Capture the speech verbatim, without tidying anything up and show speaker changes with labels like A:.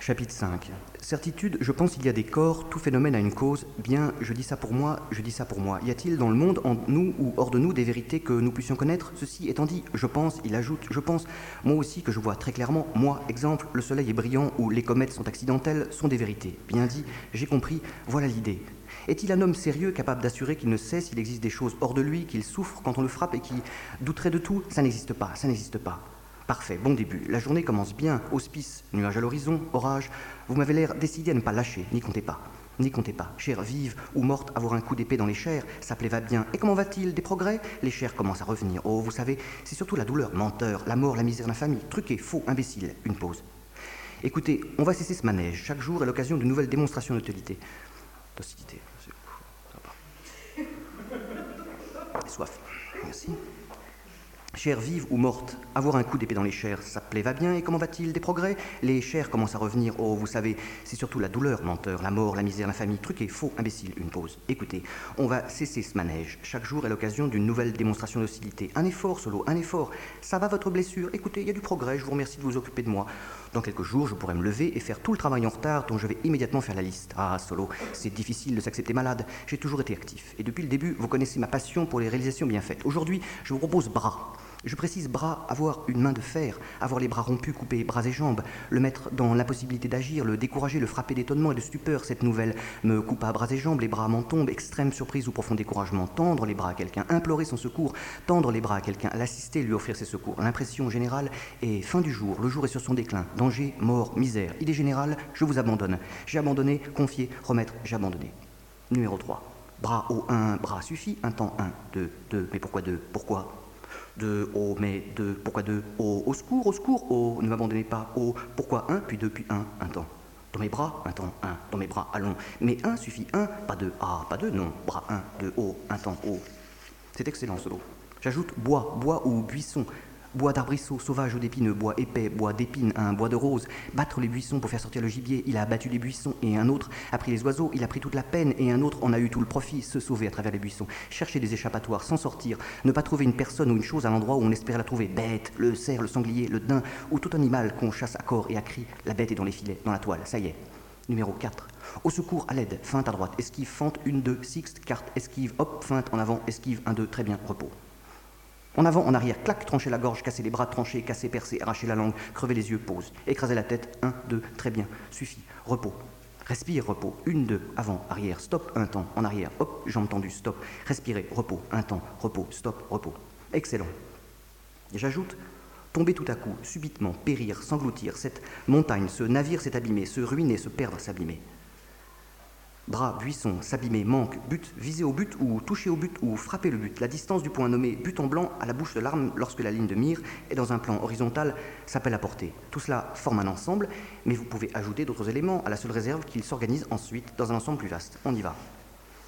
A: Chapitre cinq. Certitude, je pense qu'il y a des corps, tout phénomène a une cause. Bien, je dis ça pour moi, je dis ça pour moi. Y a-t-il dans le monde, en nous ou hors de nous, des vérités que nous puissions connaître? Ceci étant dit, je pense, il ajoute, je pense, moi aussi que je vois très clairement, moi, exemple, le soleil est brillant ou les comètes sont accidentelles, sont des vérités. Bien dit, j'ai compris, voilà l'idée. Est-il un homme sérieux capable d'assurer qu'il ne sait s'il existe des choses hors de lui, qu'il souffre quand on le frappe et qui douterait de tout? Ça n'existe pas, ça n'existe pas. Parfait, bon début. La journée commence bien, auspice, nuage à l'horizon, orage. Vous m'avez l'air décidé à ne pas lâcher, n'y comptez pas. N'y comptez pas. Chère vive ou morte, avoir un coup d'épée dans les chairs, ça plaît va bien. Et comment va-t-il? Des progrès? Les chairs commencent à revenir. Oh, vous savez, c'est surtout la douleur, menteur, la mort, la misère, l'infamie. Truqué, faux, imbécile. Une pause. Écoutez, on va cesser ce manège, chaque jour à l'occasion d'une nouvelle démonstration d'utilité. Docilité. Ça va. Soif. Merci. Chère vive ou morte, avoir un coup d'épée dans les chairs, ça plaît va bien, et comment va-t-il? Des progrès? Les chairs commencent à revenir, oh, vous savez, c'est surtout la douleur, menteur, la mort, la misère, l'infamie, truqué, faux, imbécile, une pause. Écoutez, on va cesser ce manège, chaque jour à l'occasion d'une nouvelle démonstration d'hostilité. Un effort, Solo, un effort. Ça va votre blessure? Écoutez, il y a du progrès, je vous remercie de vous occuper de moi. Dans quelques jours, je pourrai me lever et faire tout le travail en retard dont je vais immédiatement faire la liste. Ah, Solo, c'est difficile de s'accepter malade. J'ai toujours été actif. Et depuis le début, vous connaissez ma passion pour les réalisations bien faites. Aujourd'hui, je vous propose bras. Je précise bras, avoir une main de fer, avoir les bras rompus, coupés, bras et jambes, le mettre dans l'impossibilité d'agir, le décourager, le frapper d'étonnement et de stupeur. Cette nouvelle me coupe à bras et jambes, les bras m'en tombent, extrême surprise ou profond découragement. Tendre les bras à quelqu'un, implorer son secours, tendre les bras à quelqu'un, l'assister, lui offrir ses secours. L'impression générale est fin du jour, le jour est sur son déclin, danger, mort, misère. Idée générale, je vous abandonne. J'ai abandonné, confié, remettre, j'ai abandonné. Numéro trois. Bras au un, bras suffit, un temps, un, deux, deux, mais pourquoi deux? Pourquoi? Deux, oh, mais deux, pourquoi deux? Oh, au secours, au secours, oh, ne m'abandonnez pas, oh, pourquoi un, puis deux, puis un, un temps. Dans mes bras, un temps, un, dans mes bras, allons. Mais un suffit, un, pas deux, ah, pas deux, non, bras un, deux, oh, un temps, oh. C'est excellent, Solo. J'ajoute bois, bois ou buisson. Bois d'arbrisseau, sauvage ou d'épineux, bois épais, bois d'épines, un bois de rose. Battre les buissons pour faire sortir le gibier, il a abattu les buissons, et un autre a pris les oiseaux, il a pris toute la peine, et un autre en a eu tout le profit, se sauver à travers les buissons, chercher des échappatoires, s'en sortir, ne pas trouver une personne ou une chose à l'endroit où on espérait la trouver, bête, le cerf, le sanglier, le daim, ou tout animal qu'on chasse à corps et à cri, la bête est dans les filets, dans la toile, ça y est. Numéro quatre. Au secours, à l'aide, feinte à droite, esquive, fente, une, deux, sixte, carte, esquive, hop, feinte, en avant, esquive, un, deux, très bien, repos. En avant, en arrière, clac, trancher la gorge, casser les bras, trancher, casser, percer, arracher la langue, crever les yeux, pause. Écraser la tête, un, deux, très bien, suffit, repos. Respire, repos, une, deux, avant, arrière, stop, un temps, en arrière, hop, jambes tendues, stop. Respirer, repos, un temps, repos, stop, repos. Excellent. J'ajoute, tomber tout à coup, subitement, périr, s'engloutir, cette montagne, ce navire s'est abîmé, se ruiner, se perdre, s'abîmer. Bras, buisson, s'abîmer, manque, but, viser au but ou toucher au but ou frapper le but. La distance du point nommé but en blanc à la bouche de l'arme lorsque la ligne de mire est dans un plan horizontal s'appelle à portée. Tout cela forme un ensemble, mais vous pouvez ajouter d'autres éléments à la seule réserve qu'ils s'organisent ensuite dans un ensemble plus vaste. On y va.